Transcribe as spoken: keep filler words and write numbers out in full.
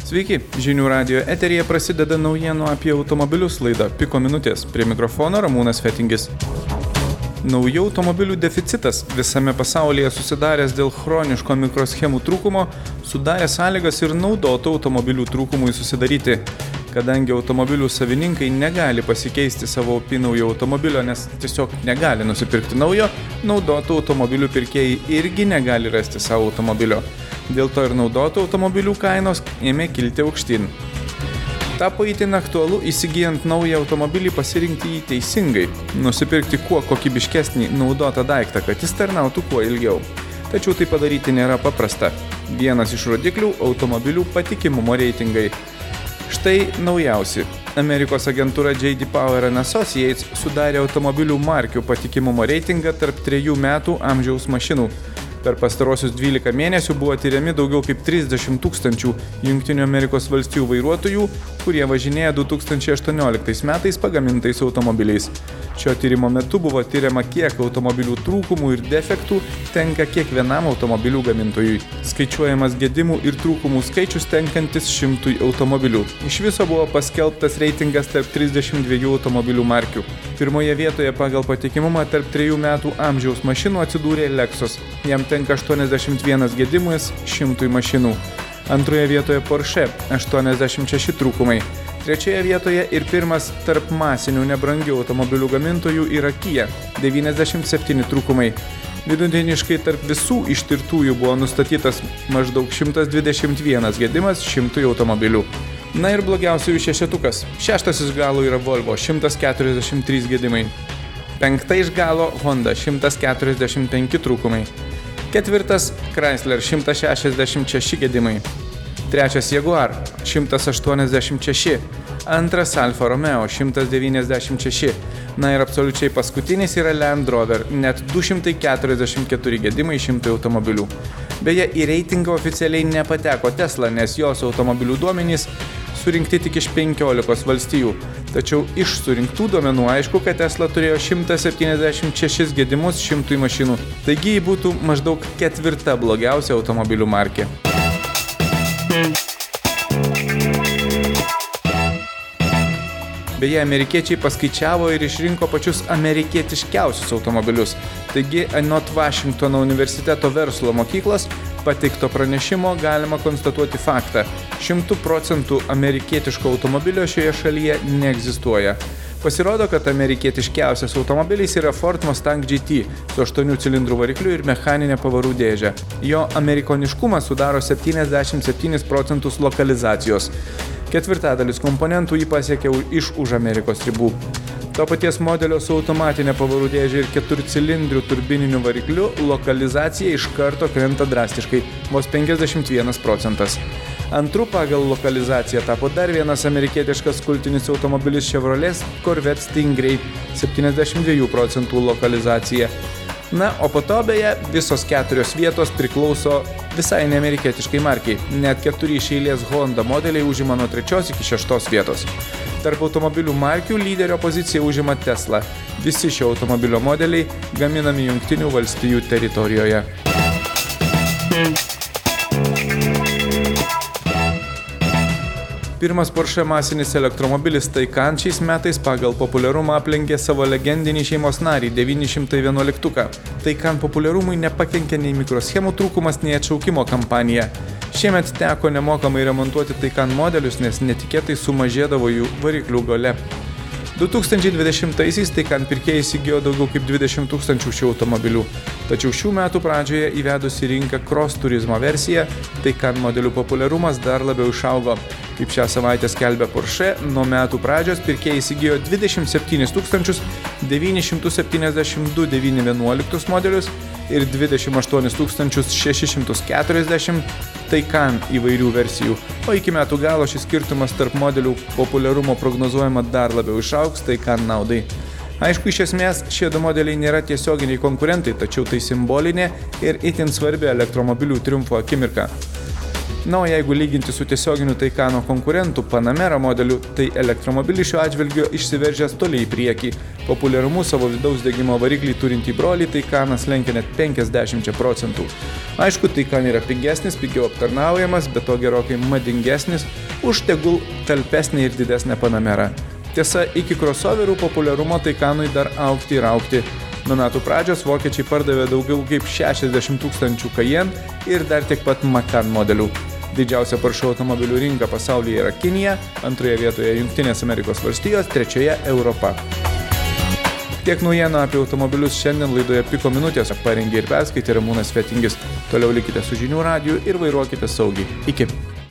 Sveiki, Žinių radijo eteryje prasideda naujienų apie automobilius laida Piko minutės. Prie mikrofono Ramūnas Fetingis. Naujų automobilių deficitas visame pasaulyje susidaręs dėl chroniško mikroschemų trūkumo sudarė sąlygas ir naudotų automobilių trūkumui susidaryti. Kadangi automobilių savininkai negali pasikeisti savo naujo automobilio, nes tiesiog negali nusipirkti naujo, naudotų automobilių pirkėjai irgi negali rasti savo automobilio. Dėl to ir naudotų automobilių kainos ėmė kilti aukštyn. Tapo itin aktualu įsigijant naują automobilį pasirinkti jį teisingai, nusipirkti kuo kokybiškesnį naudotą daiktą, kad jis tarnautų kuo ilgiau. Tačiau tai padaryti nėra paprasta. Vienas iš rodiklių – automobilių patikimumo reitingai. Štai naujausi. Amerikos agentūra J D Power and Associates sudarė automobilių markių patikimumo reitingą tarp trejų metų amžiaus mašinų. Per pastarosius dvylika mėnesių buvo tyriami daugiau kaip trisdešimt tūkstančių Jungtinių Amerikos valstijų vairuotojų, kurie važinėja du tūkstančiai aštuonioliktais metais pagamintais automobiliais. Šio tyrimo metu buvo tyriama, kiek automobilių trūkumų ir defektų tenka kiekvienam automobilių gamintojui. Skaičiuojamas gedimų ir trūkumų skaičius tenkantis šimtui automobilių. Iš viso buvo paskelbtas reitingas tarp trisdešimt dviejų automobilių markių. Pirmoje vietoje pagal patikimumą tarp trejų metų amžiaus mašinų atsidūrė Lexus. Jam tenka aštuoniasdešimt vienas gedimas šimtui mašinų. Antroje vietoje Porsche – aštuoniasdešimt šeši trūkumai. Trečioje vietoje ir pirmas tarp masinių nebrangių automobilių gamintojų yra Kia – devyniasdešimt septyni trūkumai. Vidutiniškai tarp visų ištirtųjų buvo nustatytas maždaug šimtas dvidešimt vienas gedimas šimtui automobilių. Na ir blogiausiųjų šešetukas. Šeštas iš galo yra Volvo – šimtas keturiasdešimt trys gedimai. Penkta iš galo Honda – šimtas keturiasdešimt penki trūkumai. Ketvirtas Chrysler – šimtas šešiasdešimt šeši gedimai. Trečias Jaguar – šimtas aštuoniasdešimt šeši. Antras Alfa Romeo – šimtas devyniasdešimt šeši. Na ir absoliučiai paskutinis yra Land Rover – net du šimtai keturiasdešimt keturi gedimai šimtui automobilių. Beje, į reitingą oficialiai nepateko Tesla, nes jos automobilių duomenys surinkti tik iš penkiolikos valstijų. Tačiau iš surinktų duomenų aišku, kad Tesla turėjo šimtas septyniasdešimt šešis gedimus šimtui mašinų. Taigi ji būtų maždaug ketvirta blogiausia automobilių markė. Beje, amerikiečiai paskaičiavo ir išrinko pačius amerikietiškiausius automobilius. Taigi, anot Vašingtono universiteto verslo mokyklos pateikto pranešimo galima konstatuoti faktą. Šimtų procentų amerikietiško automobilio šioje šalyje neegzistuoja. Pasirodo, kad amerikietiškiausias automobilis yra Ford Mustang G T su aštuonių cilindrų varikliu ir mechaninė pavarų dėžė. Jo amerikoniškumą sudaro septyniasdešimt septynis procentus lokalizacijos. Ketvirtadalis komponentų jį pasiekė iš už Amerikos ribų. To paties modelio su automatinė pavarų dėžė ir keturcilindriu turbininiu varikliu lokalizacija iš karto krenta drastiškai, vos penkiasdešimt vienas procentas. Antru pagal lokalizaciją tapo dar vienas amerikietiškas kultinis automobilis Chevrolet Corvette Stingray, septyniasdešimt dviejų procentų lokalizacija. Na, o po to beje visos keturios vietos priklauso visai neamerikietiškai markiai. Net keturi iš eilės Honda modeliai užima nuo trečios iki šeštos vietos. Tarp automobilių markių lyderio poziciją užima Tesla. Visi šio automobilio modeliai gaminami Jungtinių valstijų teritorijoje. Pirmas Porsche masinis elektromobilis Taycan šiais metais pagal populiarumą aplenkė savo legendinį šeimos narį devyni šimtai vienuoliktuką. Taycan populiarumui nepakenkė nei mikroschemų trūkumas, nei atšaukimo kampanija. Šiemet teko nemokamai remontuoti Taycan modelius, nes netikėtai sumažėdavo jų variklių galia. du tūkstančiai dvidešimtaisiais Taycan pirkėjai įsigijo daugiau kaip dvidešimt tūkstančių šių automobilių. Tačiau šių metų pradžioje įvedus į rinką Cross turizmo versiją, Taycan modelių populiarumas dar labiau išaugo. Kaip šią savaitę skelbia Porsche, nuo metų pradžios pirkėjai įsigijo dvidešimt septynis tūkstančius devynis šimtus septyniasdešimt du devyni vienuoliktus modelius ir dvidešimt aštuonis tūkstančius šešis šimtus keturiasdešimt Taycan įvairių versijų. O iki metų galo šis skirtumas tarp modelių populiarumo prognozuojama dar labiau išaugs Taycan naudai. Aišku, iš esmės, šie du modeliai nėra tiesioginiai konkurentai, tačiau tai simbolinė ir itin svarbi elektromobilių triumfo akimirka. Na, o jeigu lyginti su tiesioginiu Taycano konkurentu Panamera modeliu, tai elektromobilis šiuo atžvilgiu išsiveržęs toli į priekį. Populiarumu savo vidaus degimo variklį turintį brolį Taycanas lenkia net penkiasdešimt procentų. Aišku, Taycan yra pigesnis, pigiau aptarnaujamas, bet to gerokai madingesnis, už tegul talpesnė ir didesnė Panamera. Tiesa, iki crossoverių populiarumo Taycanui dar augti ir augti. Nuo metų pradžios vokiečiai pardavė daugiau kaip šešiasdešimt tūkstančių Cayenne ir dar tiek pat Macan modelių. Didžiausia taršių automobilių rinka pasaulyje yra Kinija, antroje vietoje Jungtinės Amerikos valstijos, trečioje Europa. Tiek naujienų apie automobilius šiandien laidoje Piko minutės parengė ir perskaitė Ramūnas Fetingis. Toliau likite su Žinių radiju ir vairuokite saugiai. Iki.